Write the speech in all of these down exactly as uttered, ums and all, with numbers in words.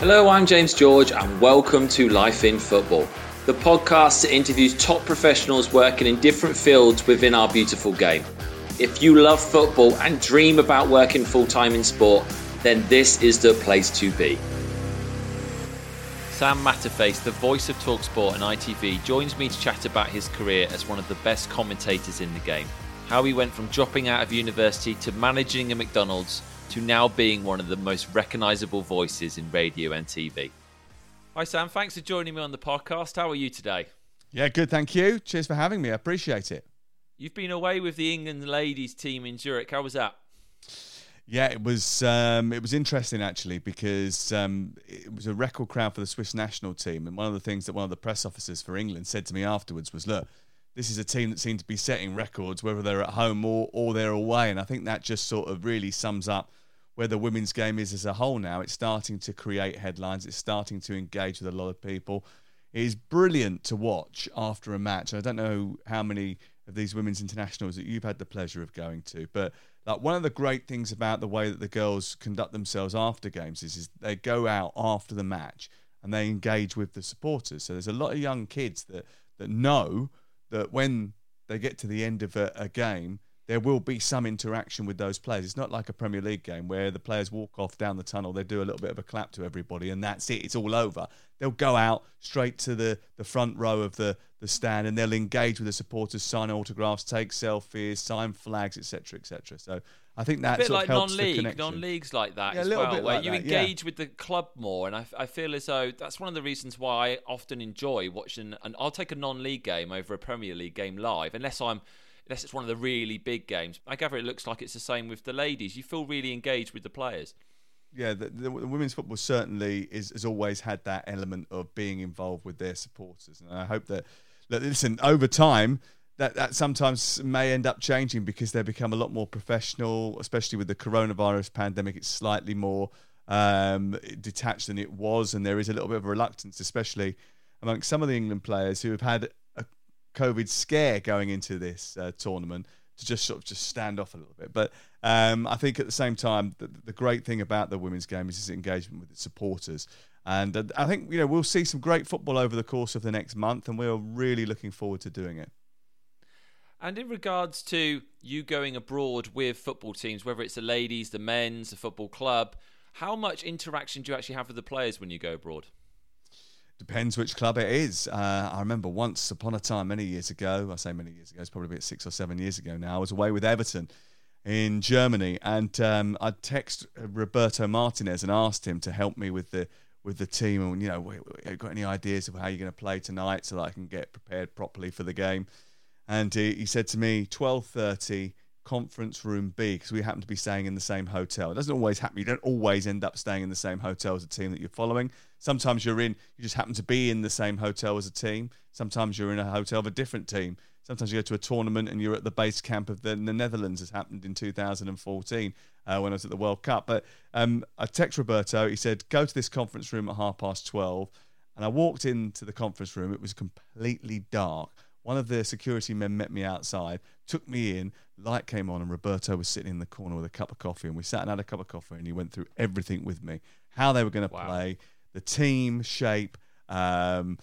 Hello, I'm James George and welcome to Life in Football, the podcast that interviews top professionals working in different fields within our beautiful game. If you love football and dream about working full-time in sport, then this is the place to be. Sam Matterface, the voice of TalkSport and I T V, joins me to chat about his career as one of the best commentators in the game. How he went from dropping out of university to managing a McDonald's to now being one of the most recognisable voices in radio and T V. Hi Sam, thanks for joining me on the podcast. How are you today? Yeah, good, thank you. Cheers for having me, I appreciate it. You've been away with the England ladies team in Zurich. How was that? Yeah, it was um, it was interesting actually because um, it was a record crowd for the Swiss national team, and one of the things that one of the press officers for England said to me afterwards was, look, this is a team that seemed to be setting records whether they're at home or, or they're away, and I think that just sort of really sums up where the women's game is as a whole now. It's starting to create headlines. It's starting to engage with a lot of people. It is brilliant to watch after a match. I don't know how many of these women's internationals that you've had the pleasure of going to, but like one of the great things about the way that the girls conduct themselves after games is, is they go out after the match and they engage with the supporters. So there's a lot of young kids that, that know that when they get to the end of a, a game, there will be some interaction with those players. It's not like a Premier League game where the players walk off down the tunnel, they do a little bit of a clap to everybody, and that's it. It's all over. They'll go out straight to the, the front row of the, the stand, and they'll engage with the supporters, sign autographs, take selfies, sign flags, et cetera, et cetera. So I think that a bit sort like of helps non-league, the connection. non-leagues like that yeah, as a little well, bit where like you that, engage yeah. with the club more, and I, I feel as though that's one of the reasons why I often enjoy watching. And I'll take a non-league game over a Premier League game live, unless I'm. Unless it's one of the really big games. I gather it looks like it's the same with the ladies. You feel really engaged with the players. Yeah, the, the, the women's football certainly is, has always had that element of being involved with their supporters. And I hope that, that listen, over time, that, that sometimes may end up changing because they become a lot more professional, especially with the coronavirus pandemic. It's slightly more um, detached than it was. And there is a little bit of a reluctance, especially amongst some of the England players who have had a COVID scare going into this uh, tournament, to just sort of just stand off a little bit. But um, I think at the same time, the, the great thing about the women's game is its engagement with its supporters. And uh, I think, you know, we'll see some great football over the course of the next month, and we're really looking forward to doing it. And in regards to you going abroad with football teams, whether it's the ladies, the men's, the football club, how much interaction do you actually have with the players when you go abroad? Depends which club it is. Uh, I remember once upon a time, many years ago, I say many years ago, it's probably about six or seven years ago now, I was away with Everton in Germany, and um, I'd text Roberto Martinez and asked him to help me with the with the team, and, you know, we, we got any ideas of how you're going to play tonight so that I can get prepared properly for the game. And he, he said to me, twelve thirty, conference room B, because we happen to be staying in the same hotel. It doesn't always happen. You don't always end up staying in the same hotel as a team that you're following. Sometimes you're in, you just happen to be in the same hotel as a team. Sometimes you're in a hotel of a different team. Sometimes you go to a tournament and you're at the base camp of the, the Netherlands, as happened in two thousand fourteen uh, when I was at the World Cup. But um, I text Roberto, he said, go to this conference room at half past twelve. And I walked into the conference room. It was completely dark. One of the security men met me outside, took me in, light came on, and Roberto was sitting in the corner with a cup of coffee, and we sat and had a cup of coffee, and he went through everything with me, how they were going to Wow. play, the team shape, um,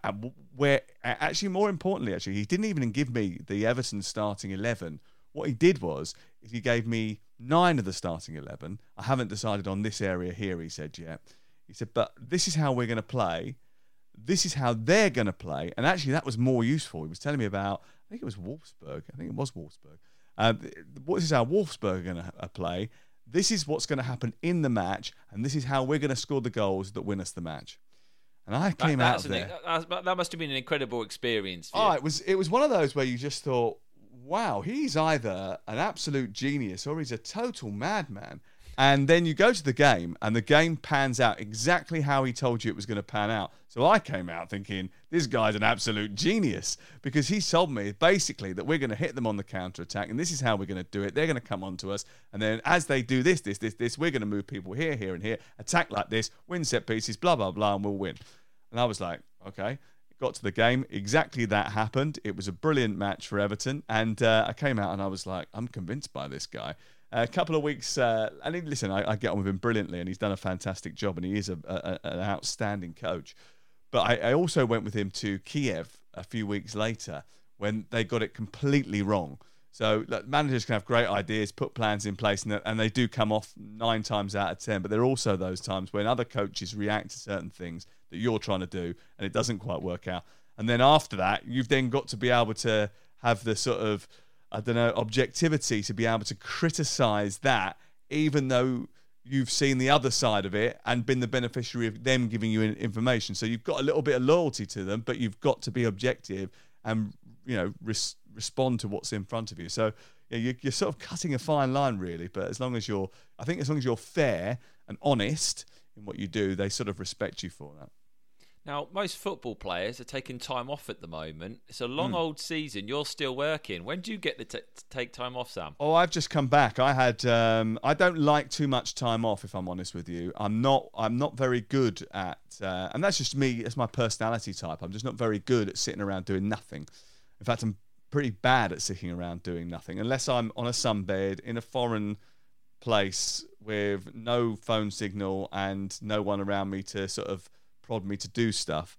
where actually more importantly, actually, he didn't even give me the Everton starting eleven. What he did was, is he gave me nine of the starting eleven. I haven't decided on this area here, he said, yet. He said, but this is how we're going to play. This is how they're going to play. And actually, that was more useful. He was telling me about, I think it was Wolfsburg. I think it was Wolfsburg. Uh, this is how Wolfsburg are going to play. This is what's going to happen in the match. And this is how we're going to score the goals that win us the match. And I came that, out of there. An, that must have been an incredible experience for you. Oh, it was, it was one of those where you just thought, wow, he's either an absolute genius or he's a total madman. And then you go to the game, and the game pans out exactly how he told you it was going to pan out. So I came out thinking, this guy's an absolute genius, because he told me basically that we're going to hit them on the counter-attack, and this is how we're going to do it. They're going to come on to us, and then as they do this, this, this, this, we're going to move people here, here, and here, attack like this, win set pieces, blah, blah, blah, and we'll win. And I was like, okay. Got to the game, exactly that happened. It was a brilliant match for Everton, and uh, I came out and I was like, I'm convinced by this guy. A couple of weeks, uh, and he, listen, I, I get on with him brilliantly, and he's done a fantastic job, and he is a, a, an outstanding coach. But I, I also went with him to Kiev a few weeks later when they got it completely wrong. So like, managers can have great ideas, put plans in place, and, and they do come off nine times out of ten. But there are also those times when other coaches react to certain things that you're trying to do, and it doesn't quite work out. And then after that, you've then got to be able to have the sort of, I don't know, objectivity to be able to criticise that, even though you've seen the other side of it and been the beneficiary of them giving you information. So you've got a little bit of loyalty to them, but you've got to be objective and, you know, res- respond to what's in front of you. So yeah, you're, you're sort of cutting a fine line, really. But as long as you're, I think as long as you're fair and honest in what you do, they sort of respect you for that. Now, most football players are taking time off at the moment. It's a long mm. old season. You're still working. When do you get to, t- to take time off, Sam? Oh, I've just come back. I had. Um, I don't like too much time off, if I'm honest with you. I'm not. I'm not very good at, uh, and that's just me. It's my personality type. I'm just not very good at sitting around doing nothing. In fact, I'm pretty bad at sitting around doing nothing, unless I'm on a sunbed in a foreign place with no phone signal and no one around me to sort of prod me to do stuff.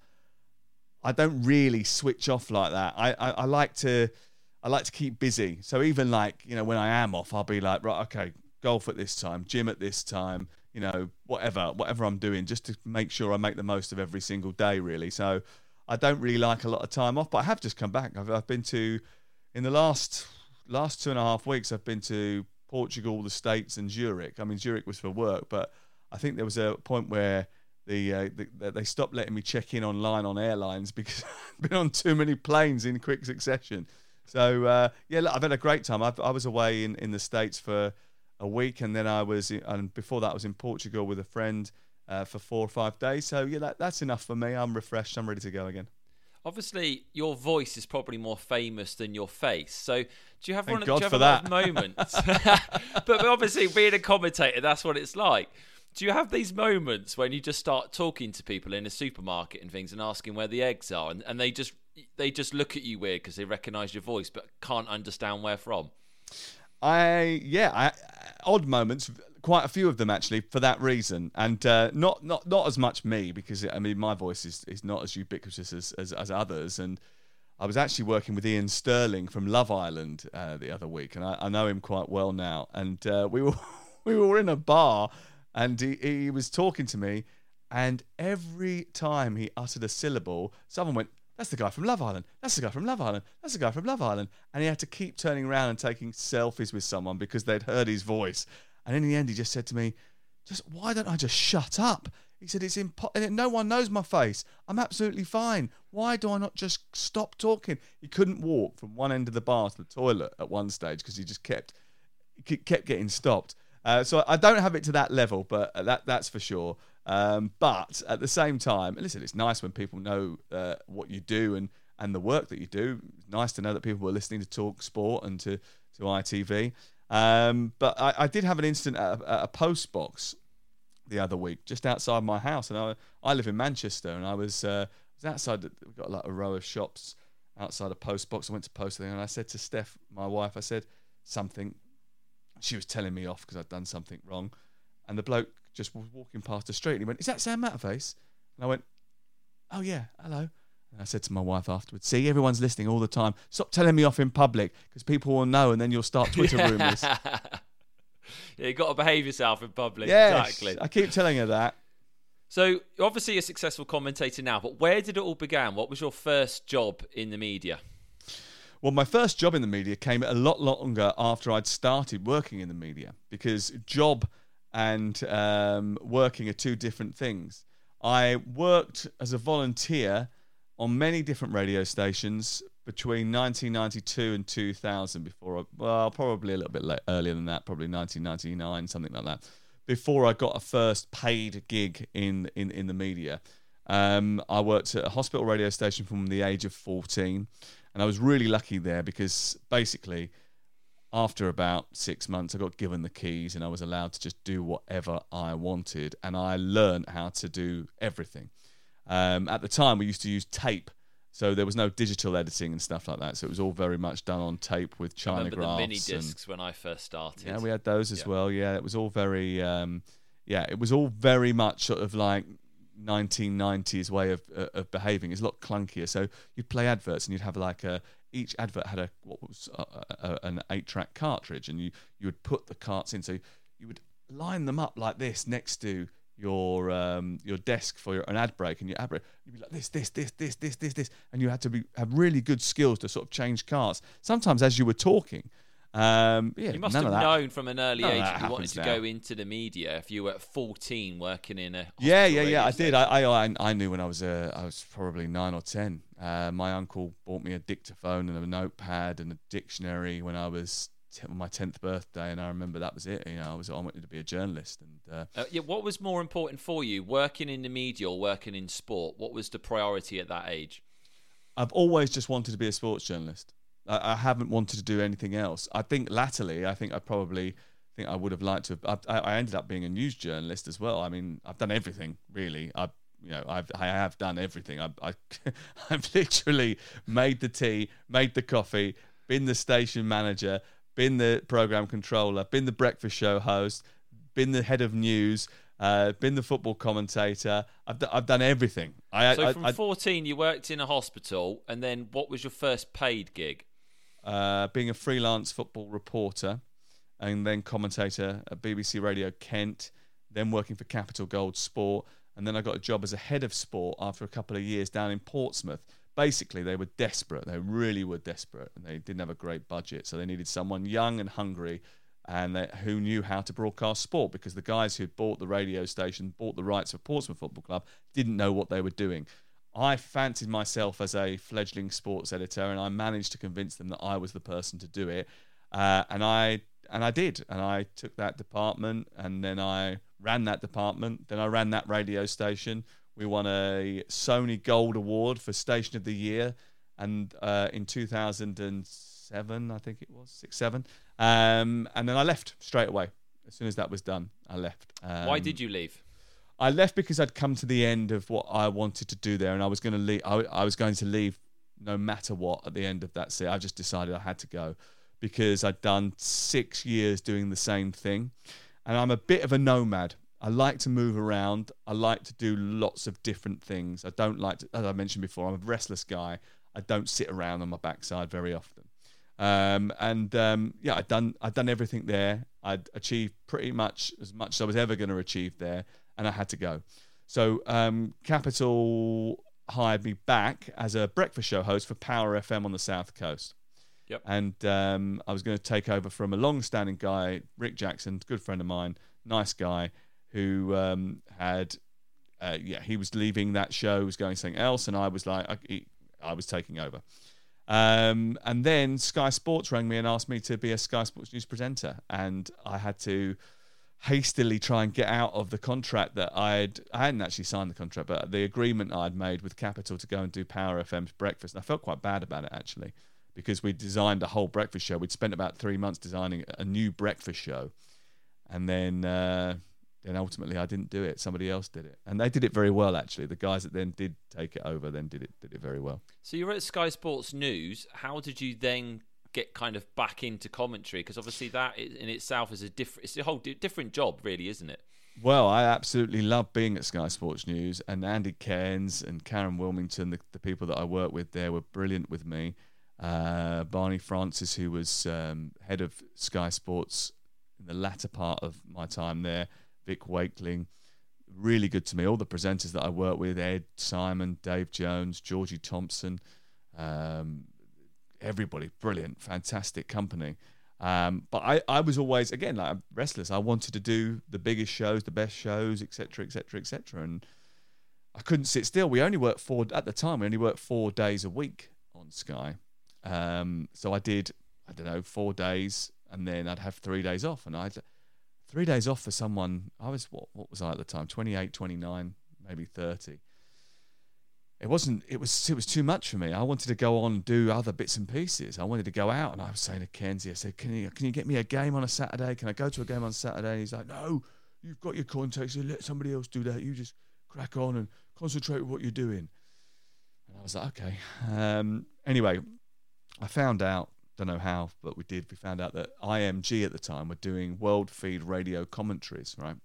I don't really switch off like that. I, I, I like to I like to keep busy. So even like, you know, when I am off, I'll be like, right, okay, golf at this time, gym at this time, you know, whatever, whatever I'm doing, just to make sure I make the most of every single day, really. So I don't really like a lot of time off, but I have just come back. I've, I've been to, in the last last two and a half weeks, I've been to Portugal, the States, and Zurich. I mean, Zurich was for work, but I think there was a point where The, uh, the they stopped letting me check in online on airlines because I've been on too many planes in quick succession. So uh, yeah, look, I've had a great time. I've, I was away in, in the States for a week, and then I was, in, and before that, I was in Portugal with a friend uh, for four or five days. So yeah, that, that's enough for me. I'm refreshed. I'm ready to go again. Obviously, your voice is probably more famous than your face. So do you have Thank one? God do you have for a lot that. of moments? but, but obviously, being a commentator, that's what it's like. Do you have these moments when you just start talking to people in a supermarket and things and asking where the eggs are, and, and they just they just look at you weird because they recognise your voice but can't understand where from? I yeah, I, odd moments, quite a few of them actually, for that reason, and uh, not not not as much me, because I mean my voice is, is not as ubiquitous as, as as others. And I was actually working with Ian Sterling from Love Island uh, the other week, and I, I know him quite well now. And uh, we were we were in a bar. And he, he was talking to me, and every time he uttered a syllable, someone went, "That's the guy from Love Island. That's the guy from Love Island. That's the guy from Love Island." And he had to keep turning around and taking selfies with someone because they'd heard his voice. And in the end, he just said to me, "Just why don't I just shut up?" He said, "It's impo- no one knows my face. I'm absolutely fine. Why do I not just stop talking?" He couldn't walk from one end of the bar to the toilet at one stage because he just kept kept getting stopped. Uh, so I don't have it to that level, but that that's for sure. Um, but at the same time, listen, it's nice when people know uh, what you do and, and the work that you do. It's nice to know that people are listening to Talk Sport and to, to I T V. Um, but I, I did have an incident at a, at a post box the other week, just outside my house. And I, I live in Manchester, and I was, uh, was outside. We've got like a row of shops outside a post box. I went to post something, and I said to Steph, my wife, I said something. She was telling me off because I'd done something wrong. And the bloke just was walking past the street, and he went, "Is that Sam Matterface?" And I went, "Oh, yeah, hello." And I said to my wife afterwards, "See, everyone's listening all the time. Stop telling me off in public because people will know, and then you'll start Twitter yeah. rumours." Yeah, you've got to behave yourself in public. Yes, exactly. I keep telling her that. So, you're obviously a successful commentator now, but where did it all begin? What was your first job in the media? Well, my first job in the media came a lot longer after I'd started working in the media, because job and um, working are two different things. I worked as a volunteer on many different radio stations between nineteen ninety-two and two thousand before I, well, probably a little bit late, earlier than that, probably nineteen ninety-nine, something like that, before I got a first paid gig in, in, in the media. Um, I worked at a hospital radio station from the age of fourteen. And I was really lucky there because basically after about six months, I got given the keys and I was allowed to just do whatever I wanted. And I learned how to do everything. Um, at the time, we used to use tape. So there was no digital editing and stuff like that. So it was all very much done on tape with China I remember graphs. the mini discs when I first started. Yeah, we had those as yeah. well. Yeah, it was all very, um, yeah, it was all very much sort of like nineteen nineties way of uh, of behaving. It's a lot clunkier. So you'd play adverts and you'd have like a each advert had a what was a, a, an eight track cartridge, and you you would put the carts in. So you would line them up like this next to your um your desk for your, an ad break, and your ad break you'd be like this this this this this this this and you had to be have really good skills to sort of change carts sometimes as you were talking. Um yeah, you must none have of that. known from an early None of age that that you wanted to happens go now. into the media if you were fourteen working in a yeah hospital yeah yeah radio I did station. I, I I I knew when I was uh, I was probably nine or ten. Uh, my uncle bought me a dictaphone and a notepad and a dictionary when I was t- my tenth birthday, and I remember that was it. You know, I was I wanted to be a journalist. And uh, Uh, yeah, what was more important for you, working in the media or working in sport? What was the priority at that age? I've always just wanted to be a sports journalist. I, I haven't wanted to do anything else. I think latterly, I think I probably think I would have liked to have. I, I ended up being a news journalist as well. I mean, I've done everything really. I, you know, I've I have done everything. I, I I've literally made the tea, made the coffee, been the station manager, been the program controller, been the breakfast show host, been the head of news. Uh, been the football commentator. I've d- I've done everything. I, So I, from I, fourteen, you worked in a hospital, and then what was your first paid gig? uh, being a freelance football reporter, and then commentator at B B C Radio Kent, then working for Capital Gold Sport, and then I got a job as a head of sport after a couple of years down in Portsmouth. Basically, they were desperate. They really were desperate, and they didn't have a great budget, so they needed someone young and hungry, and they, who knew how to broadcast sport, because the guys who bought the radio station, bought the rights for Portsmouth Football Club, didn't know what they were doing. I fancied myself as a fledgling sports editor, and I managed to convince them that I was the person to do it. Uh, and I and I did, and I took that department, and then I ran that department. Then I ran that radio station. We won a Sony Gold Award for Station of the Year, and uh, in two thousand seven, I think it was six, seven. Um, and then I left straight away. As soon as that was done, I left. Um, Why did you leave? I left because I'd come to the end of what I wanted to do there, and I was going to leave. I, I was going to leave no matter what at the end of that season. I just decided I had to go because I'd done six years doing the same thing, and I'm a bit of a nomad. I like to move around. I like to do lots of different things. I don't like to, as I mentioned before, I'm a restless guy. I don't sit around on my backside very often. Um, and um, yeah, I'd done I'd done everything there. I'd achieved pretty much as much as I was ever going to achieve there, and I had to go. So um, Capital hired me back as a breakfast show host for Power F M on the South Coast. Yep. And um, I was going to take over from a long-standing guy, Rick Jackson, good friend of mine, nice guy, who um, had, uh, yeah, he was leaving that show, was going something else, and I was like, I, he, I was taking over. Um, and then Sky Sports rang me and asked me to be a Sky Sports News presenter, and I had to hastily try and get out of the contract that I'd I hadn't actually signed the contract, but the agreement I'd made with Capital to go and do Power F M's breakfast. And I felt quite bad about it actually, because we designed a whole breakfast show. We'd spent about three months designing a new breakfast show, and then uh, then ultimately I didn't do it. Somebody else did it, and they did it very well actually. The guys that then did take it over then did it did it very well. So you were at Sky Sports News. How did you then get kind of back into commentary? Because obviously that in itself is a different, it's a whole di- different job, really, isn't it? Well, I absolutely love being at Sky Sports News, and Andy Cairns and Karen Wilmington, the, the people that I work with there, were brilliant with me. Uh, Barney Francis, who was um, head of Sky Sports in the latter part of my time there, Vic Wakeling, really good to me. All the presenters that I work with, Ed, Simon, Dave Jones, Georgie Thompson, um, everybody, brilliant, fantastic company. Um, but I, I was always, again, like restless. I wanted to do the biggest shows, the best shows, et cetera, et cetera, et cetera. And I couldn't sit still. We only worked four, at the time, we only worked four days a week on Sky. Um, so I did, I don't know, four days, and then I'd have three days off. And I'd, three days off for someone, I was, what, what was I at the time? twenty-eight, twenty-nine, maybe thirty. It wasn't, it was, it was too much for me. I wanted to go on and do other bits and pieces. I wanted to go out, and I was saying to Kenzie, I said, can you, can you get me a game on a Saturday? Can I go to a game on Saturday? And he's like, no, you've got your contacts. Let somebody else do that. You just crack on and concentrate with what you're doing. And I was like, okay. Um, anyway, I found out, don't know how, but we did. We found out that I M G at the time were doing world feed radio commentaries, right?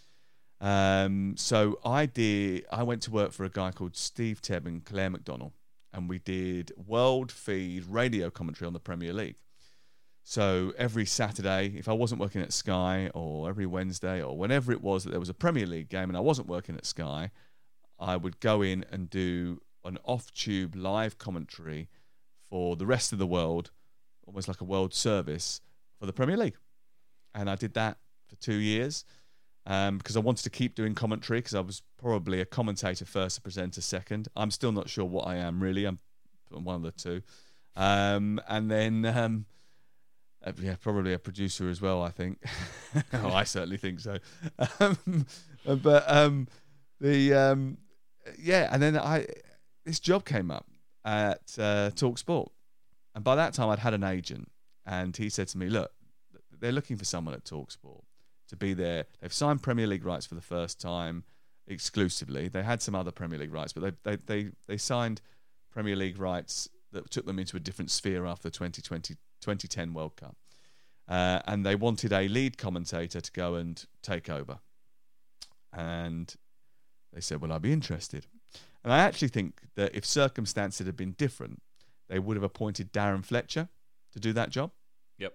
Um, so I did. I went to work for a guy called Steve Tebb and Claire McDonnell, and we did world feed radio commentary on the Premier League. So every Saturday, if I wasn't working at Sky, or every Wednesday, or whenever it was that there was a Premier League game and I wasn't working at Sky, I would go in and do an off-tube live commentary for the rest of the world, almost like a world service for the Premier League. And I did that for two years um, because I wanted to keep doing commentary, because I was probably a commentator first, a presenter second. I'm still not sure what I am, really. I'm one of the two. Um, and then... Um, Uh, yeah, probably a producer as well, I think. oh, I certainly think so. Um, but um, the um, yeah, and then I this job came up at uh, TalkSport, and by that time I'd had an agent, and he said to me, "Look, they're looking for someone at TalkSport to be there. They've signed Premier League rights for the first time exclusively. They had some other Premier League rights, but they they they, they signed Premier League rights that took them into a different sphere after the twenty twenty twenty ten World Cup. Uh, and they wanted a lead commentator to go and take over. And they said, well, I'd be interested. And I actually think that if circumstances had been different, they would have appointed Darren Fletcher to do that job. Yep.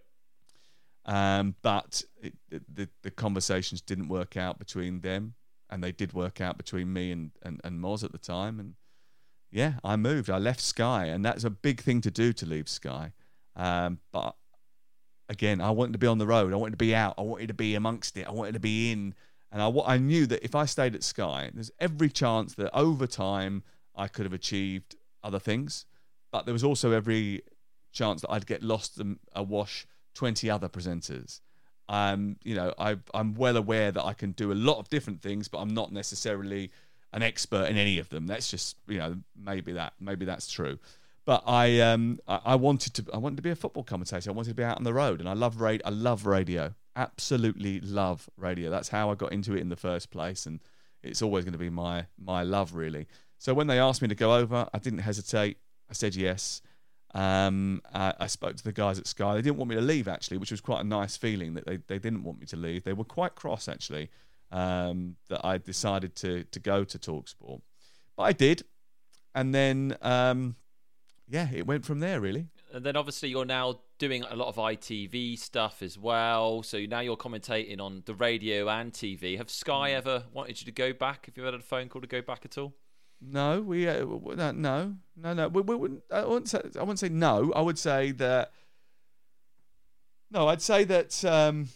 Um, but it, the, the conversations didn't work out between them, and they did work out between me and, and, and Moz at the time. And yeah, I moved. I left Sky, and that's a big thing to do, to leave Sky. Um, but again, I wanted to be on the road. I wanted to be out. I wanted to be amongst it. I wanted to be in. And I, I knew that if I stayed at Sky, there's every chance that over time I could have achieved other things. But there was also every chance that I'd get lost and awash twenty other presenters. Um, you know, I, I'm well aware that I can do a lot of different things, but I'm not necessarily an expert in any of them. That's just, you know, maybe that, maybe that's true. But I, um, I, I wanted to, I wanted to be a football commentator. I wanted to be out on the road, and I love radio. I love radio. Absolutely love radio. That's how I got into it in the first place, and it's always going to be my my love, really. So when they asked me to go over, I didn't hesitate. I said yes. Um, I, I spoke to the guys at Sky. They didn't want me to leave, actually, which was quite a nice feeling that they, they didn't want me to leave. They were quite cross, actually, um, that I decided to to go to TalkSport. But I did, and then um, yeah, it went from there, really. And then obviously you're now doing a lot of I T V stuff as well. So now you're commentating on the radio and T V. Have Sky ever wanted you to go back? Have you ever had a phone call to go back at all? No, we uh, no, no, no, no. We, we wouldn't. I wouldn't say. I wouldn't say no. I would say that. No, I'd say that. Um,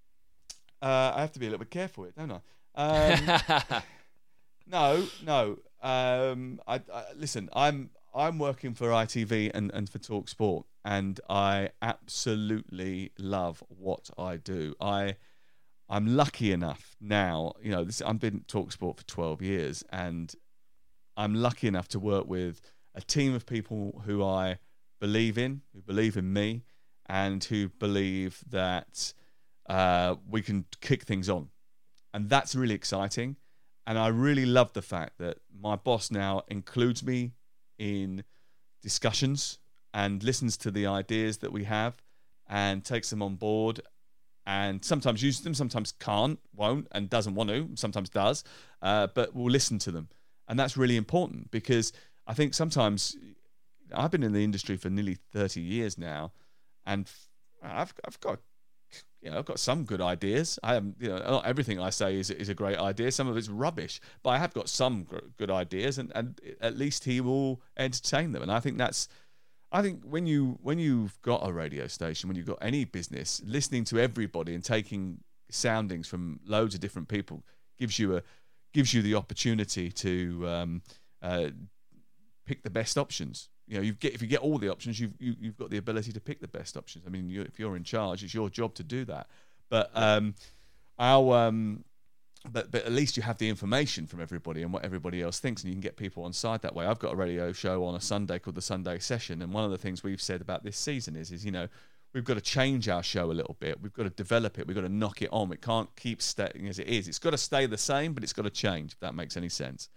uh, I have to be a little bit careful with it, don't I? Um, no, no. Um, I, I listen. I'm I'm working for I T V and, and for TalkSport, and I absolutely love what I do. I I'm lucky enough now. You know, this, I've been at TalkSport for twelve years, and I'm lucky enough to work with a team of people who I believe in, who believe in me, and who believe that uh, we can kick things on. And that's really exciting. And I really love the fact that my boss now includes me in discussions and listens to the ideas that we have and takes them on board, and sometimes uses them, sometimes can't, won't, and doesn't want to, sometimes does, uh, but will listen to them. And that's really important, because I think sometimes I've been in the industry for nearly thirty years now, and I've I've got you know I've got some good ideas. I have you know not everything I say is is a great idea. Some of it's rubbish, but I have got some good ideas, and, and at least he will entertain them. And I think that's I think when you when you've got a radio station, when you've got any business, listening to everybody and taking soundings from loads of different people gives you a gives you the opportunity to um, uh, pick the best options. You know, you get if you get all the options, you've you, you've got the ability to pick the best options. I mean, you, if you're in charge, it's your job to do that. But um, our um, but but at least you have the information from everybody and what everybody else thinks, and you can get people on side that way. I've got a radio show on a Sunday called the Sunday Session, and one of the things we've said about this season is is you know. We've got to change our show a little bit. We've got to develop it. We've got to knock it on. It can't keep staying as it is. It's got to stay the same, but it's got to change, if that makes any sense.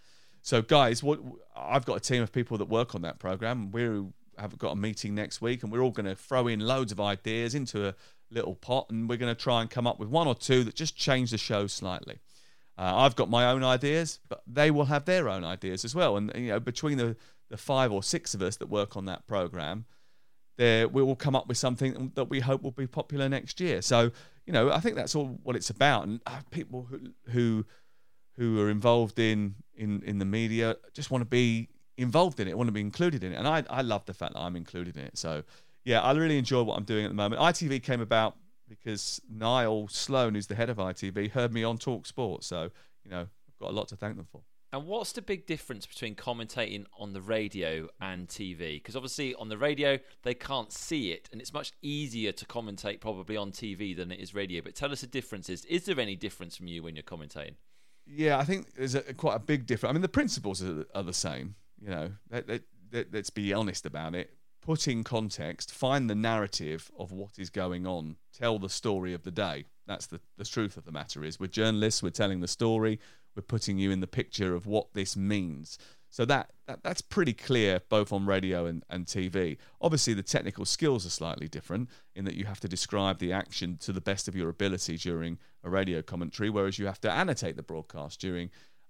So, guys, what I've got a team of people that work on that program. We have got a meeting next week, and we're all going to throw in loads of ideas into a little pot, and we're going to try and come up with one or two that just change the show slightly. Uh, I've got my own ideas, but they will have their own ideas as well. And you know, between the, the five or six of us that work on that program, there we will come up with something that we hope will be popular next year. So, you know, I think that's all what it's about. And uh, people who who who are involved in, in, in the media just want to be involved in it, want to be included in it. And I I love the fact that I'm included in it. So, yeah, I really enjoy what I'm doing at the moment. I T V came about because Niall Sloan, who's the head of I T V, heard me on Talk Sport. So, you know, I've got a lot to thank them for. And what's the big difference between commentating on the radio and T V? Because obviously on the radio, they can't see it, and it's much easier to commentate probably on T V than it is radio. But tell us the differences. Is there any difference from you when you're commentating? Yeah, I think there's a, quite a big difference. I mean, the principles are, are the same. You know, let, let, let, let's be honest about it. Put in context, find the narrative of what is going on, tell the story of the day. That's the, the truth of the matter is. We're journalists, we're telling the story, we're putting you in the picture of what this means. So that, that that's pretty clear both on radio and, and T V. Obviously, the technical skills are slightly different in that you have to describe the action to the best of your ability during a radio commentary, whereas you have to annotate the broadcast during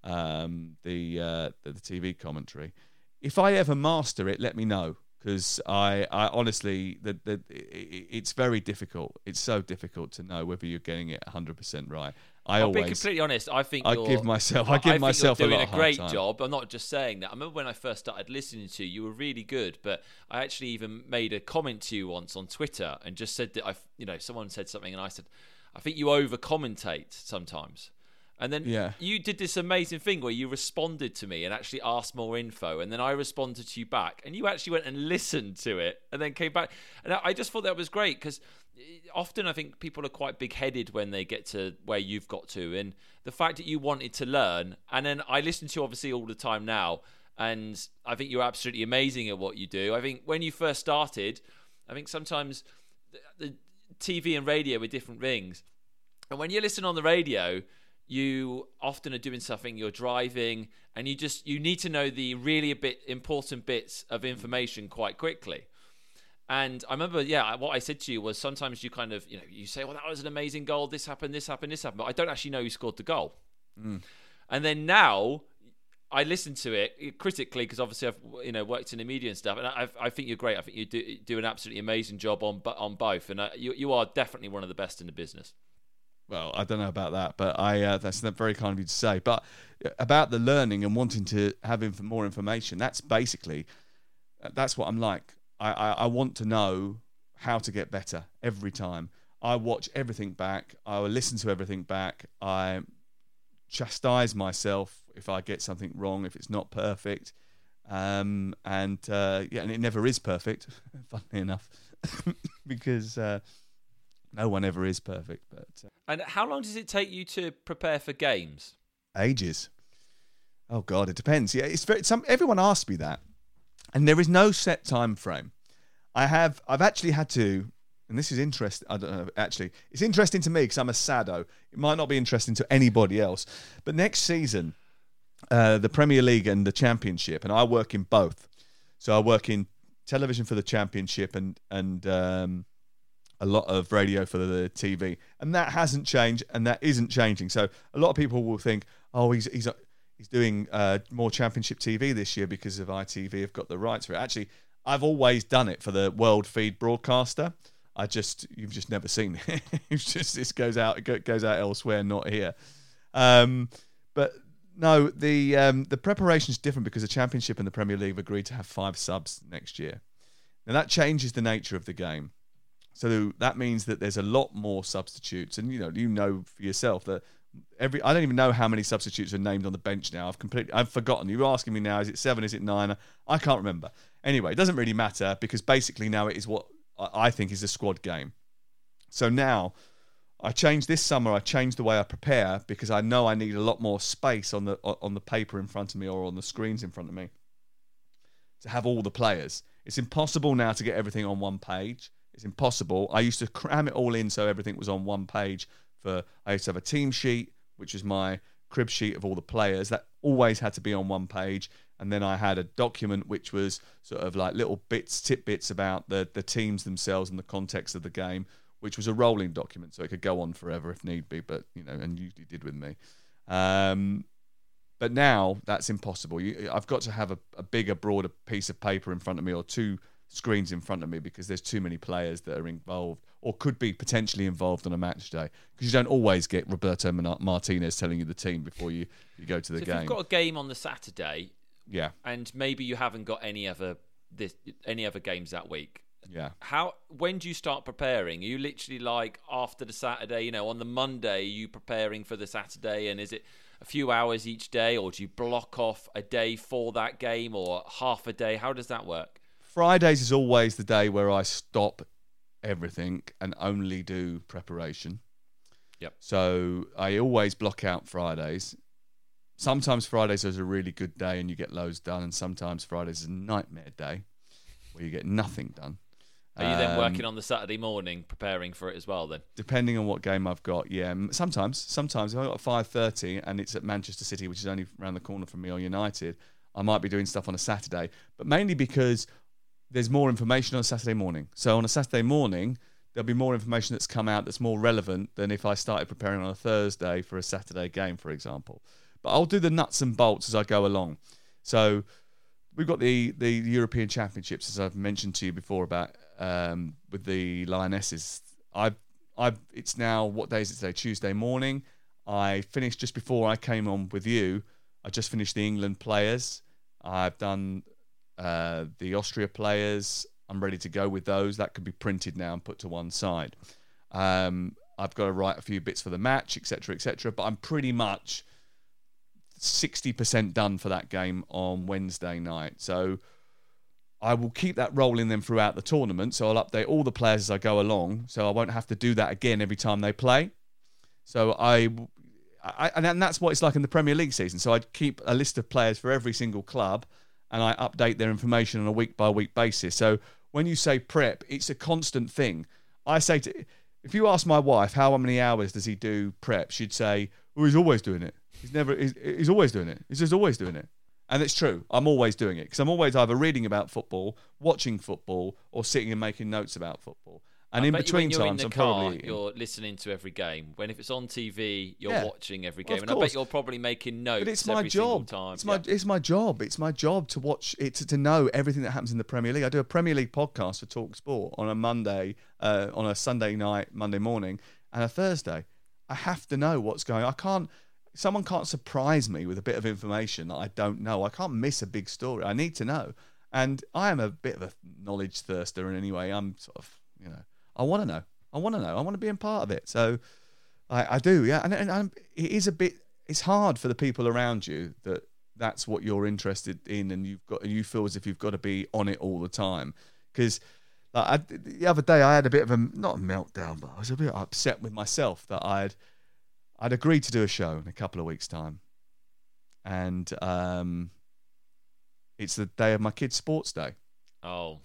um, the, uh, the the T V commentary. If I ever master it, let me know. Because I, I honestly, the, the, it, it's very difficult. It's so difficult to know whether you're getting it one hundred percent right. I I'll always, be completely honest. I think I you're, give myself, I give I myself think you're a doing lot a great of hard time. job. I'm not just saying that. I remember when I first started listening to you, you were really good. But I actually even made a comment to you once on Twitter and just said that I, you know, someone said something and I said, I think you over commentate sometimes. And then yeah. you did this amazing thing where you responded to me and actually asked more info. And then I responded to you back. And you actually went and listened to it and then came back. And I just thought that was great because often I think people are quite big-headed when they get to where you've got to. And the fact that you wanted to learn. And then I listen to you obviously all the time now. And I think you're absolutely amazing at what you do. I think when you first started, I think sometimes the T V and radio were different things. And when you listen on the radio, you often are doing something, you're driving, and you just you need to know the really a bit important bits of information quite quickly. And I remember, yeah, what I said to you was sometimes you kind of, you know, you say, well, that was an amazing goal, this happened, this happened, this happened, but I don't actually know who scored the goal. Mm. And then now I listen to it critically because obviously I've, you know, worked in the media and stuff, and I, I think you're great. I think you do, do an absolutely amazing job on on both, and uh, you you are definitely one of the best in the business. Well, I don't know about that, but I uh, that's very kind of you to say. But about the learning and wanting to have inf- more information, that's basically, that's what I'm like. I, I, I want to know how to get better every time. I watch everything back. I will listen to everything back. I chastise myself if I get something wrong, if it's not perfect. Um, and, uh, yeah, and it never is perfect, funnily enough, because... Uh, No one ever is perfect. But uh, And how long does it take you to prepare for games? Ages. Oh God, it depends. Yeah, it's very. Some everyone asks me that, and there is no set time frame. I have. I've actually had to, and this is interesting. I don't know. Actually, it's interesting to me because I'm a sado. It might not be interesting to anybody else. But next season, uh, the Premier League and the Championship, and I work in both. So I work in television for the Championship and and. Um, a lot of radio for the T V, and that hasn't changed, and that isn't changing. So a lot of people will think, oh, he's he's he's doing uh, more Championship T V this year because of I T V have got the rights for it. Actually, I've always done it for the World Feed broadcaster. I just you've just never seen it. It's just this goes out it goes out elsewhere, not here. Um, but no, the um, the preparation is different because the Championship and the Premier League have agreed to have five subs next year. Now that changes the nature of the game. So that means that there's a lot more substitutes, and you know, you know for yourself that every I don't even know how many substitutes are named on the bench now. I've completely I've forgotten. You're asking me now: is it seven? Is it nine? I can't remember. Anyway, it doesn't really matter because basically now it is what I think is a squad game. So now I changed this summer. I changed the way I prepare because I know I need a lot more space on the on the paper in front of me or on the screens in front of me to have all the players. It's impossible now to get everything on one page. It's impossible. I used to cram it all in so everything was on one page. For I used to have a team sheet, which is my crib sheet of all the players. That always had to be on one page. And then I had a document which was sort of like little bits, tidbits about the, the teams themselves and the context of the game, which was a rolling document, so it could go on forever if need be, but, you know, and usually did with me. Um, but now that's impossible. You, I've got to have a, a bigger, broader piece of paper in front of me or two screens in front of me because there's too many players that are involved or could be potentially involved on a match day, because you don't always get Roberto Martinez telling you the team before you, you go to the so game. If you've got a game on the Saturday, yeah, and maybe you haven't got any other this any other games that week, yeah, how when do you start preparing? Are you literally like after the Saturday, you know, on the Monday, are you preparing for the Saturday, and is it a few hours each day, or do you block off a day for that game or half a day? How does that work? Fridays is always the day where I stop everything and only do preparation. Yep. So I always block out Fridays. Sometimes Fridays is a really good day and you get loads done, and sometimes Fridays is a nightmare day where you get nothing done. Are you then um, working on the Saturday morning preparing for it as well then? Depending on what game I've got, yeah. Sometimes, sometimes if I've got five thirty and it's at Manchester City, which is only around the corner from me, or United, I might be doing stuff on a Saturday. But mainly because there's more information on a Saturday morning. So on a Saturday morning, there'll be more information that's come out that's more relevant than if I started preparing on a Thursday for a Saturday game, for example. But I'll do the nuts and bolts as I go along. So we've got the, the European Championships, as I've mentioned to you before, about um, with the Lionesses. I've, I've, it's now, what day is it today? Tuesday morning. I finished just before I came on with you. I just finished the England players. I've done uh, the Austria players. I'm ready to go with those. That could be printed now and put to one side. Um, I've got to write a few bits for the match, et cetera, et cetera. But I'm pretty much sixty percent done for that game on Wednesday night. So I will keep that rolling then throughout the tournament. So I'll update all the players as I go along, so I won't have to do that again every time they play. So I, I and that's what it's like in the Premier League season. So I keep a list of players for every single club, and I update their information on a week-by-week basis. So when you say prep, it's a constant thing. I say to, if you ask my wife how many hours does he do prep, she'd say, "Oh, he's always doing it. He's never. He's, he's always doing it. He's just always doing it." And it's true. I'm always doing it because I'm always either reading about football, watching football, or sitting and making notes about football. And I in bet between you when you're times, in I'm the car, probably you're listening to every game. When if it's on T V, you're Yeah. watching every Well, game, of and I bet course. you're probably making notes. But it's my every single job. time. It's my Yeah. it's my job. It's my job to watch it to, to know everything that happens in the Premier League. I do a Premier League podcast for Talk Sport on a Monday, uh, on a Sunday night, Monday morning, and a Thursday. I have to know what's going on. I can't. Someone can't surprise me with a bit of information that I don't know. I can't miss a big story. I need to know. And I am a bit of a knowledge thirster in any way. I'm sort of, you know, I want to know. I want to know. I want to be a part of it. So I, I do, yeah. And, and I'm, it is a bit, it's hard for the people around you that that's what you're interested in, and you've got, and you feel as if you've got to be on it all the time. Because like, I, the other day I had a bit of a, not a meltdown, but I was a bit upset with myself that I'd, I'd agreed to do a show in a couple of weeks' time. And um, it's the day of my kid's sports day. Oh.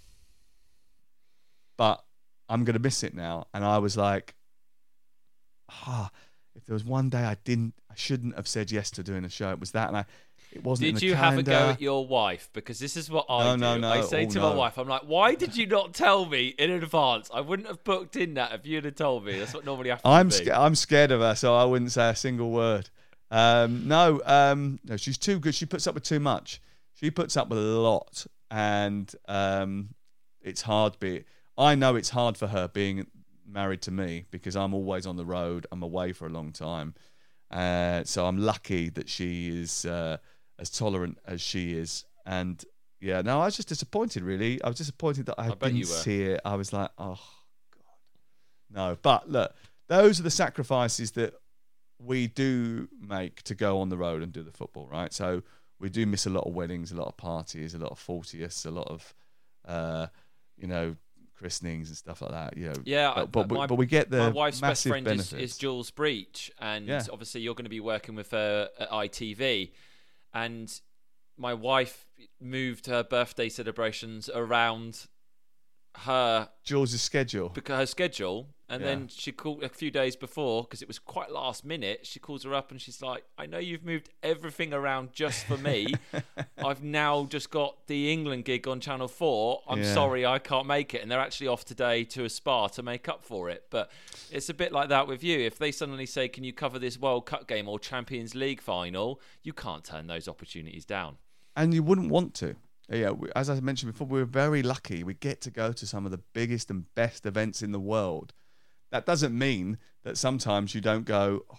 But I'm going to miss it now. And I was like, ah, if there was one day I didn't, I shouldn't have said yes to doing a show, it was that. And I, it wasn't in Did the you calendar. have a go at your wife? Because this is what I No, do. no, no. I say Oh, to no. my wife, I'm like, why did you not tell me in advance? I wouldn't have booked in that if you'd have told me. That's what normally happens. I'm, to me. sca- I'm scared of her, so I wouldn't say a single word. Um, no, um, no, she's too good. She puts up with too much. She puts up with a lot. And um, it's hard. Be I know it's hard for her being married to me because I'm always on the road. I'm away for a long time. Uh, so I'm lucky that she is uh, as tolerant as she is. And yeah, no, I was just disappointed, really. I was disappointed that I, I bet didn't you were. see it. I was like, oh, God. No, but look, those are the sacrifices that we do make to go on the road and do the football, right? So we do miss a lot of weddings, a lot of parties, a lot of fortieths, a lot of, uh, you know, christenings and stuff like that. You know, Yeah, but, but, my, we, but we get the my wife's best massive friend is, benefits. is Jules Breach, and Yeah. obviously you're going to be working with her at I T V. And my wife moved her birthday celebrations around her Jules' schedule. because her schedule, And Yeah. then she called a few days before, because it was quite last minute, she calls her up and she's like, I know you've moved everything around just for me. I've now just got the England gig on Channel four. I'm Yeah. sorry, I can't make it. And they're actually off today to a spa to make up for it. But it's a bit like that with you. If they suddenly say, can you cover this World Cup game or Champions League final, you can't turn those opportunities down. And you wouldn't want to. Yeah, we- as I mentioned before, we're very lucky. We get to go to some of the biggest and best events in the world. That doesn't mean that sometimes you don't go, oh,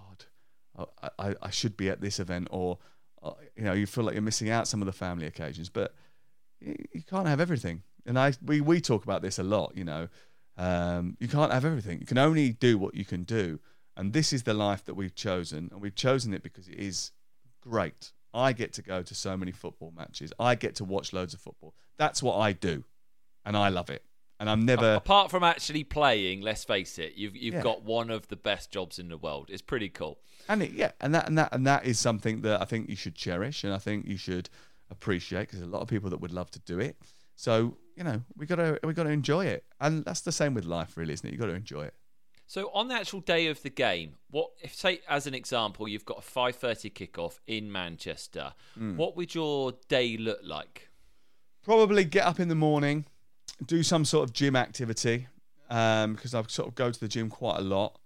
God, I, I, I should be at this event, or, uh, you know, you feel like you're missing out some of the family occasions. But you, you can't have everything. And I we, we talk about this a lot, you know. Um, you can't have everything. You can only do what you can do. And this is the life that we've chosen. And we've chosen it because it is great. I get to go to so many football matches. I get to watch loads of football. That's what I do. And I love it. And I'm never... Apart from actually playing, let's face it, you've you've Yeah. got one of the best jobs in the world. It's pretty cool. And it, yeah, and that and that and that is something that I think you should cherish, and I think you should appreciate, because there's a lot of people that would love to do it. So, you know, we got to we got to enjoy it. And that's the same with life, really, isn't it? You got to enjoy it. So on the actual day of the game, what if, say, as an example, you've got a five thirty kickoff in Manchester. Mm. What would your day look like? Probably get up in the morning, do some sort of gym activity, um, because I sort of go to the gym quite a lot.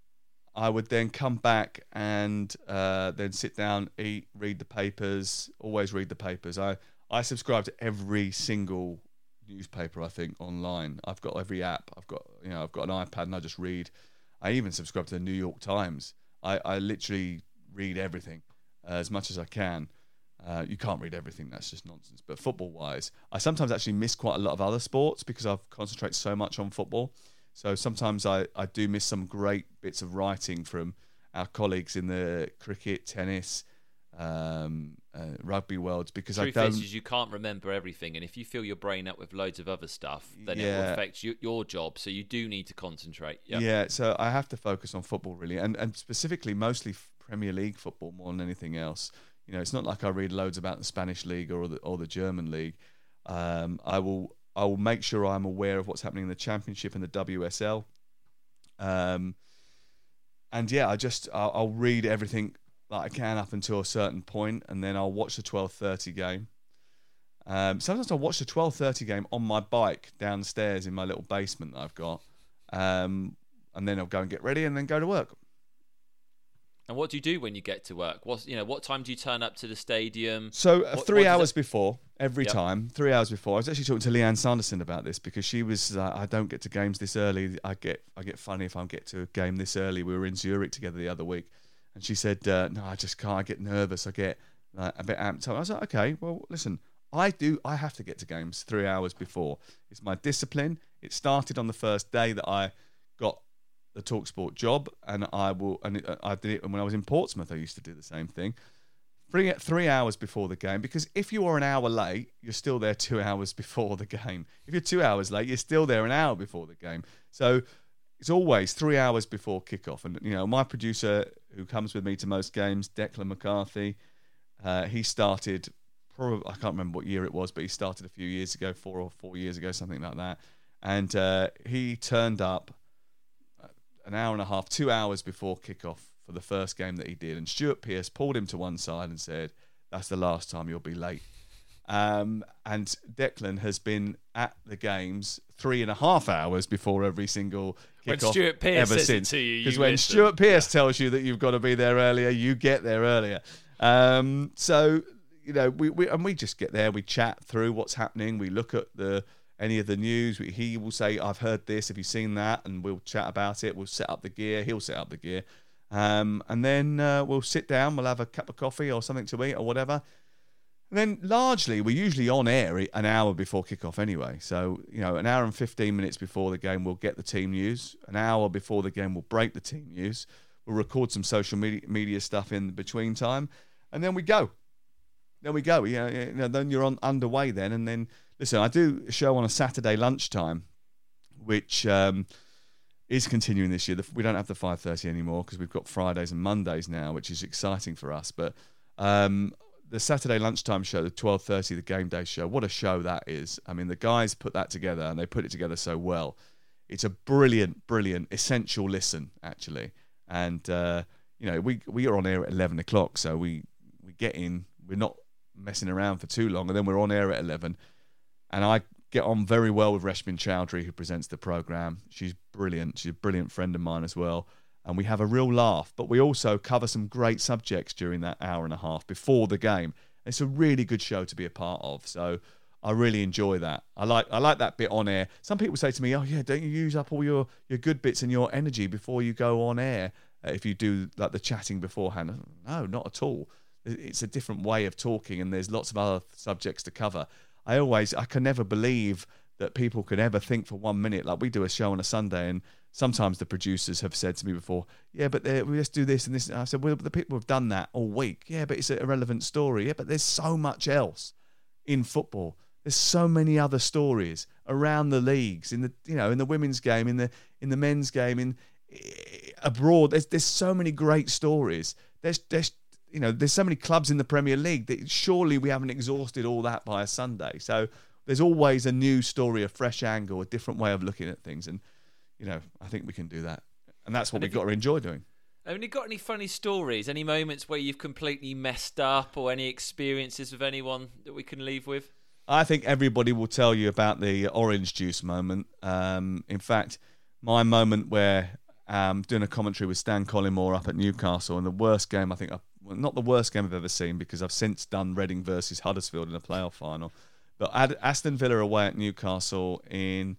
I would then come back and uh, then sit down, eat, read the papers. Always read the papers. I, I subscribe to every single newspaper, I think, online. I've got every app. I've got you know I've got an iPad and I just read. I even subscribe to the New York Times. I, I literally read everything uh, as much as I can. Uh, you can't read everything, that's just nonsense. But football-wise, I sometimes actually miss quite a lot of other sports because I've concentrated so much on football. So sometimes I, I do miss some great bits of writing from our colleagues in the cricket, tennis, um, uh, rugby worlds, because Truth I don't... is, is you can't remember everything, and if you fill your brain up with loads of other stuff, then it Yeah. will affect you, your job. So you do need to concentrate. Yep. Yeah, so I have to focus on football, really, and, and specifically mostly Premier League football more than anything else. You know, it's not like I read loads about the Spanish league or the or the German league. Um, I will I will make sure I'm aware of what's happening in the Championship and the W S L. Um, and yeah, I just I'll, I'll read everything that I can up until a certain point, and then I'll watch the twelve thirty game. Um, sometimes I'll watch the twelve thirty game on my bike downstairs in my little basement that I've got, um, and then I'll go and get ready and then go to work. And what do you do when you get to work? What's you know what time do you turn up to the stadium? So uh, What- three what does hours it- before, every Yep. time, three hours before. I was actually talking to Leanne Sanderson about this because she was, uh, I don't get to games this early. I get I get funny if I get to a game this early. We were in Zurich together the other week. And she said, uh, no, I just can't. I get nervous. I get uh, a bit amped up. I was like, okay, well, listen, I do. I have to get to games three hours before. It's my discipline. It started on the first day that I got the TalkSport job, and I will. And it, I did it when I was in Portsmouth. I used to do the same thing. Three three hours before the game, because if you are an hour late, you're still there two hours before the game. If you're two hours late, you're still there an hour before the game. So it's always three hours before kickoff. And you know, my producer who comes with me to most games, Declan McCarthy, uh, he started. Probably, I can't remember what year it was, but he started a few years ago, four or four years ago, something like that. And uh, he turned up an hour and a half, two hours before kickoff for the first game that he did. And Stuart Pearce pulled him to one side and said, that's the last time you'll be late. Um, and Declan has been at the games three and a half hours before every single When kickoff Stuart Pearce ever says it since. to you, you Because when listen. Stuart Pearce tells you that you've got to be there earlier, you get there earlier. Um, so, you know, we, we and we just get there, we chat through what's happening, we look at the any of the news. We, he will say, I've heard this, have you seen that? And we'll chat about it. We'll set up the gear. He'll set up the gear. Um, and then uh, we'll sit down. We'll have a cup of coffee or something to eat or whatever. And then largely, we're usually on air an hour before kickoff anyway. So, you know, an hour and fifteen minutes before the game, we'll get the team news. An hour before the game, we'll break the team news. We'll record some social media, media stuff in between time. And then we go. Then we go. You know, you know, then you're on underway then. And then, listen, I do a show on a Saturday lunchtime, which um, is continuing this year. We don't have the five thirty anymore because we've got Fridays and Mondays now, which is exciting for us. But um, the Saturday lunchtime show, the twelve thirty, the game day show, what a show that is. I mean, the guys put that together, and they put it together so well. it's a brilliant, brilliant, essential listen, actually. And, uh, you know, we we are on air at eleven o'clock, so we, we get in, we're not messing around for too long, and then we're on air at eleven. And I get on very well with Reshmin Chowdhury, who presents the programme. She's brilliant. She's a brilliant friend of mine as well. And we have a real laugh. But we also cover some great subjects during that hour and a half before the game. It's a really good show to be a part of. So I really enjoy that. I like I like that bit on air. Some people say to me, oh, yeah, don't you use up all your, your good bits and your energy before you go on air uh, if you do like the chatting beforehand? No, not at all. It's a different way of talking, and there's lots of other subjects to cover. I always, I can never believe that people could ever think for one minute, like we do a show on a Sunday, and sometimes the producers have said to me before, yeah, but we just do this and this. And I said, well, the people have done that all week. Yeah, but it's an irrelevant story. Yeah, but there's so much else in football. There's so many other stories around the leagues, in the, you know, in the women's game, in the in the men's game, in abroad. There's there's so many great stories. There's there's you know, there's so many clubs in the Premier League that surely we haven't exhausted all that by a Sunday. So there's always a new story, a fresh angle, a different way of looking at things. And, you know, I think we can do that. And that's what and we've got you, to enjoy doing. Have you got any funny stories, any moments where you've completely messed up, or any experiences with anyone that we can leave with? I think everybody will tell you about the orange juice moment. Um, in fact, my moment where um, doing a commentary with Stan Collymore up at Newcastle, and the worst game I think I've Well, not the worst game I've ever seen, because I've since done Reading versus Huddersfield in a playoff final. But Ad- Aston Villa away at Newcastle in,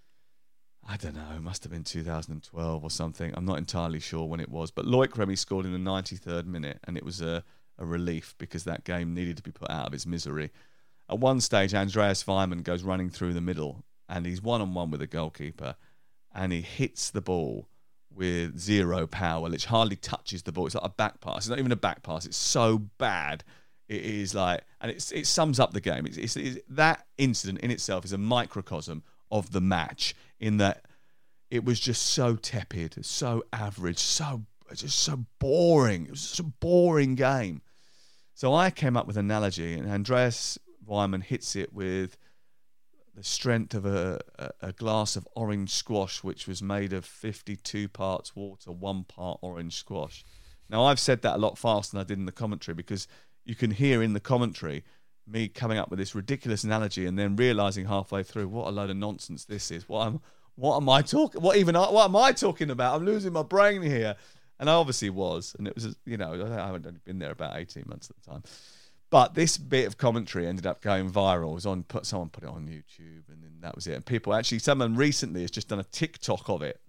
I don't know, it must have been two thousand twelve or something. I'm not entirely sure when it was. But Loic Remy scored in the ninety-third minute, and it was a, a relief, because that game needed to be put out of its misery. At one stage, Andreas Weimann goes running through the middle, and he's one-on-one with the goalkeeper, and he hits the ball with zero power, which hardly touches the ball. It's like a back pass. It's not even a back pass. It's so bad. It is like, and it's, it sums up the game. It's, it's, it's that incident in itself is a microcosm of the match, in that it was just so tepid, so average, so just so boring. It was just a boring game. So I came up with an analogy, and Andreas Weimann hits it with the strength of a, a, a glass of orange squash, which was made of fifty-two parts water, one part orange squash. Now, I've said that a lot faster than I did in the commentary, because you can hear in the commentary me coming up with this ridiculous analogy and then realising halfway through, what a load of nonsense this is. What am, what am I talking? What even? What am I talking about? I'm losing my brain here. And I obviously was, and it was, you know, I haven't been there about eighteen months at the time. But this bit of commentary ended up going viral. It was on, put someone put it on YouTube, and then that was it. And people actually, someone recently has just done a TikTok of it,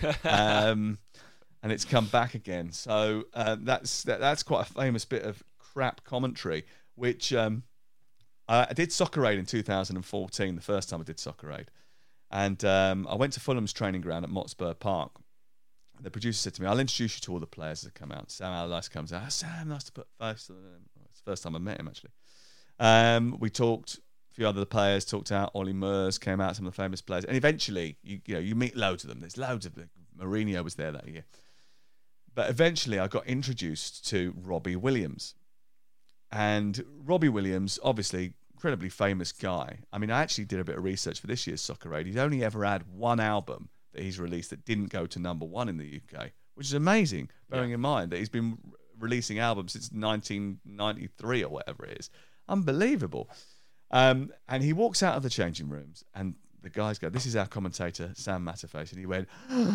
um, and it's come back again. So uh, that's that, that's quite a famous bit of crap commentary. Which um, I, I did Soccer Aid in two thousand fourteen, the first time I did Soccer Aid, and um, I went to Fulham's training ground at Motspur Park. The producer said to me, I'll introduce you to all the players that come out. Sam Allardyce comes out. Oh, Sam, nice to put face to them. It's the first time I met him, actually. Um, we talked, a few other players talked out. Ollie Murs came out, some of the famous players. And eventually, you, you know, you meet loads of them. There's loads of them. Mourinho was there that year. But eventually, I got introduced to Robbie Williams. And Robbie Williams, obviously, incredibly famous guy. I mean, I actually did a bit of research for this year's Soccer Aid. He's only ever had one album that he's released that didn't go to number one in the U K, which is amazing, bearing yeah. in mind that he's been releasing albums since nineteen ninety-three or whatever it is. Unbelievable. Um, and he walks out of the changing rooms, and the guys go, this is our commentator, Sam Matterface, and he went,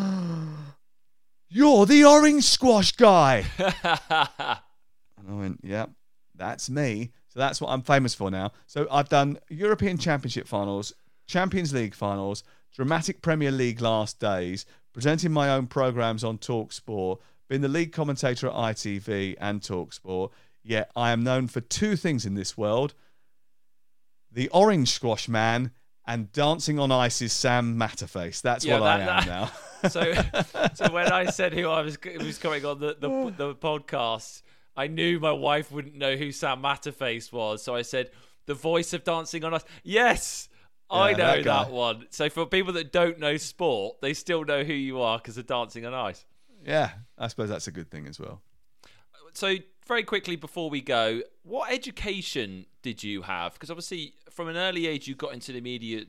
you're the orange squash guy. And I went, yeah, that's me. So that's what I'm famous for now. So I've done European Championship finals, Champions League finals, dramatic Premier League last days, presenting my own programmes on TalkSport, been the league commentator at I T V and TalkSport. Yet I am known for two things in this world: the orange squash man and Dancing on Ice's Sam Matterface. That's yeah, what that, I am that, now. so, so when I said who I was, was coming on the, the, the podcast, I knew my wife wouldn't know who Sam Matterface was. So I said, the voice of Dancing on Ice. Yes! Yeah, I know that, that one. So for people that don't know sport, they still know who you are because of Dancing on Ice. Yeah, I suppose that's a good thing as well. So very quickly before we go, what education did you have? Because obviously from an early age you got into the media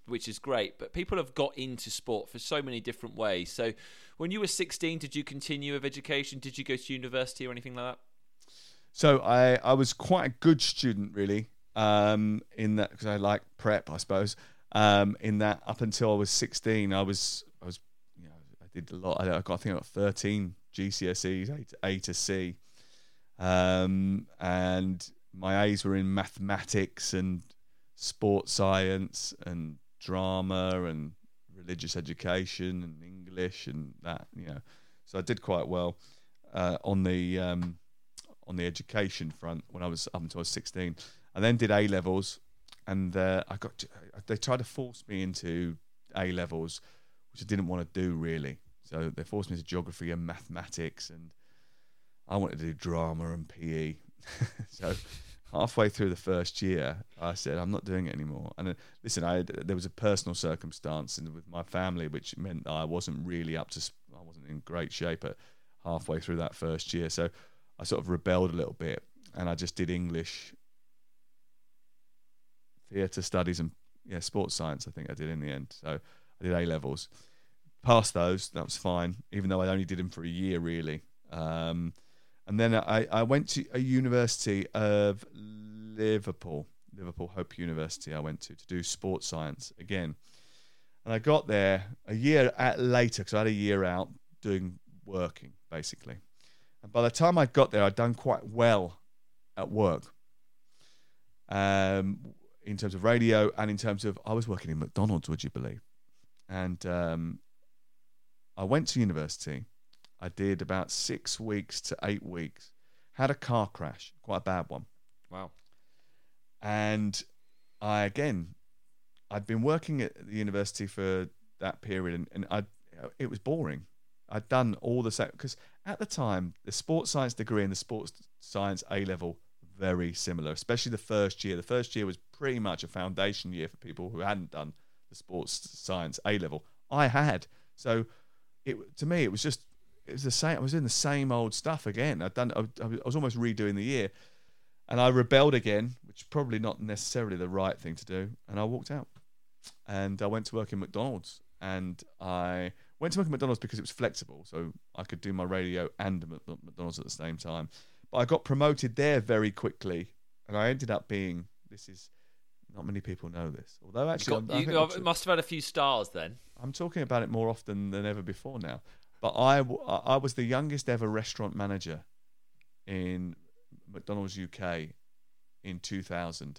which is great. But people have got into sport for so many different ways. So when you were sixteen, did you continue with education? Did you go to university or anything like that? So I, I was quite a good student, really, um, in that, because I like prep, I suppose. Um, in that, up until I was sixteen, I was I was you know I did a lot. I got I think I got thirteen G C S Es, A to, A to C, um, and my A's were in mathematics and sports science and drama and religious education and English and that, you know. So I did quite well uh, on the um, on the education front when I was up until I was sixteen. I then did A levels, and uh, I got to, they tried to force me into A levels, which I didn't want to do really. So they forced me to geography and mathematics, and I wanted to do drama and P E. So halfway through the first year, I said, I'm not doing it anymore. And uh, listen, I there was a personal circumstance in, with my family, which meant that I wasn't really up to, I wasn't in great shape at halfway through that first year. So I sort of rebelled a little bit, and I just did English, theatre studies, and yeah, sports science, I think I did in the end. So I did A levels. Passed those, that was fine, even though I only did them for a year, really. Um, and then I, I went to a university of Liverpool, Liverpool Hope University I went to, to do sports science again. And I got there a year at later, because I had a year out doing working, basically. And by the time I got there, I'd done quite well at work. Um, in terms of radio and in terms of, I was working in McDonald's, would you believe? And um, I went to university. I did about six weeks to eight weeks. Had a car crash, quite a bad one. Wow. And I, again, I'd been working at the university for that period, and, and I, it was boring. I'd done all the same, because at the time, the sports science degree and the sports science A level, very similar, especially the first year. The first year was pretty much a foundation year for people who hadn't done the sports science A level. I had. So it, to me, it was just, it was the same. I was doing the same old stuff again. I'd done, I, I was almost redoing the year, and I rebelled again, which is probably not necessarily the right thing to do. And I walked out, and I went to work in McDonald's, and I went to work at McDonald's because it was flexible, so I could do my radio and McDonald's at the same time. But I got promoted there very quickly, and I ended up being, this is, not many people know this, although actually got, I, I you, think you must have had a few stars then. I'm talking about it more often than ever before now. But I, I was the youngest ever restaurant manager in McDonald's U K in two thousand,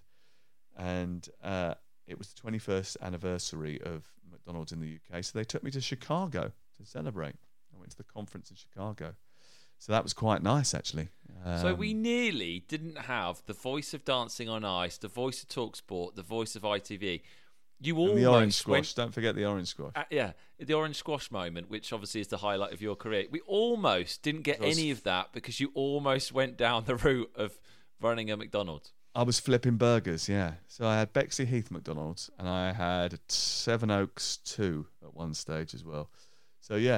and uh, it was the twenty-first anniversary of McDonald's in the U K, so they took me to Chicago to celebrate. I went to the conference in Chicago, so that was quite nice, actually. Um, so we nearly didn't have the voice of Dancing on Ice, the voice of TalkSport, the voice of I T V. You almost the orange squash. Went, Don't forget the orange squash. Uh, yeah, the orange squash moment, which obviously is the highlight of your career. We almost didn't get was, any of that because you almost went down the route of running a McDonald's. I was flipping burgers, yeah. So I had Bexley Heath McDonald's, and I had Seven Oaks two at one stage as well. So yeah,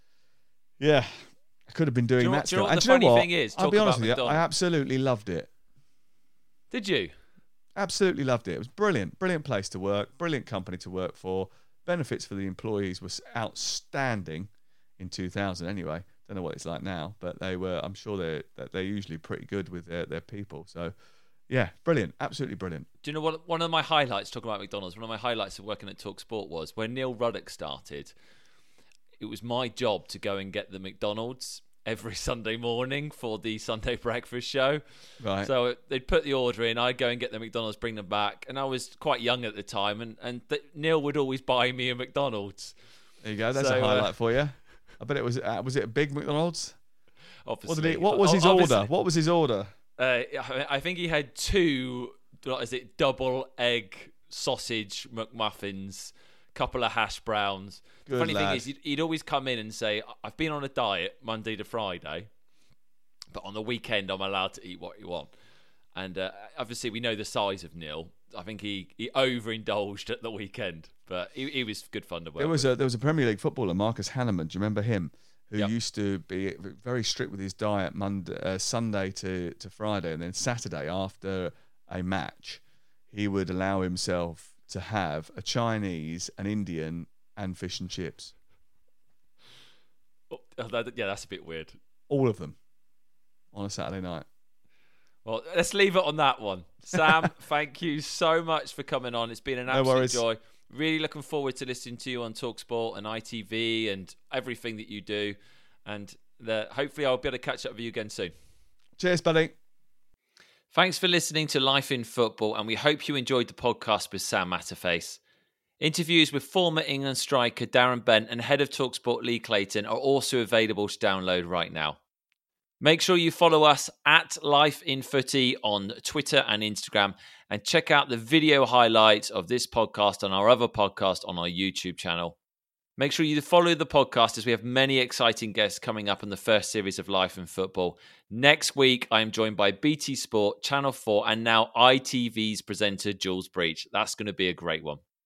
yeah, I could have been doing do you know, that. Do you know what and the do you funny know what? thing is? I'll be honest with you, McDonald's. I absolutely loved it. Did you? Absolutely loved it. It was brilliant, brilliant place to work, brilliant company to work for. Benefits for the employees was outstanding in two thousand anyway. Don't know what it's like now, but they were, I'm sure they're, they're usually pretty good with their, their people. So yeah, brilliant, absolutely brilliant. Do you know what? One of my highlights, talking about McDonald's, one of my highlights of working at TalkSport was when Neil Ruddock started, it was my job to go and get the McDonald's every Sunday morning for the Sunday breakfast show. Right. So they'd put the order in, I'd go and get the McDonald's, bring them back, and I was quite young at the time, and, and th- Neil would always buy me a McDonald's. There you go, that's so, a highlight uh, for you. I bet it was, uh, was it a big McDonald's? Obviously. What, did he, what was his order? What was his order? Uh, I think he had two, what is it, double egg sausage McMuffins, couple of hash browns. Good the funny lad. thing is, he'd, he'd always come in and say, I've been on a diet Monday to Friday, but on the weekend I'm allowed to eat what you want. And uh, obviously we know the size of Neil. I think he, he overindulged at the weekend, but he, he was good fun to work There was with. a there was a Premier League footballer, Marcus Hanneman. Do you remember him? Who Yep. used to be very strict with his diet Monday, uh, Sunday to, to Friday, and then Saturday after a match, he would allow himself to have a Chinese, an Indian, and fish and chips. Oh, that, yeah, that's a bit weird. All of them on a Saturday night. Well, let's leave it on that one. Sam, thank you so much for coming on. It's been an absolute No joy. Really looking forward to listening to you on TalkSport and I T V and everything that you do. And the, hopefully I'll be able to catch up with you again soon. Cheers, buddy. Thanks for listening to Life in Football, and we hope you enjoyed the podcast with Sam Matterface. Interviews with former England striker Darren Bent and head of TalkSport Lee Clayton are also available to download right now. Make sure you follow us at Life in Footy on Twitter and Instagram, and check out the video highlights of this podcast and our other podcast on our YouTube channel. Make sure you follow the podcast as we have many exciting guests coming up in the first series of Life in Football. Next week, I am joined by B T Sport, Channel four, and now I T V's presenter, Jules Breach. That's going to be a great one.